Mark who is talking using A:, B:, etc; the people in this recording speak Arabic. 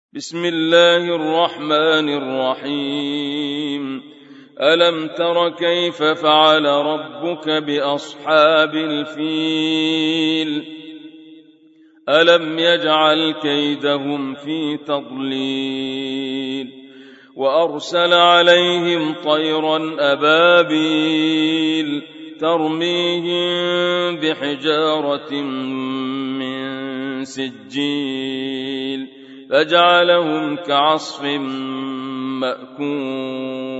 A: بسم الله الرحمن الرحيم. ألم تر كيف فعل ربك بأصحاب الفيل؟ ألم يجعل كيدهم في تضليل وأرسل عليهم طيرا أبابيل ترميهم بحجارة من سجيل فجعلهم كعصف مأكول.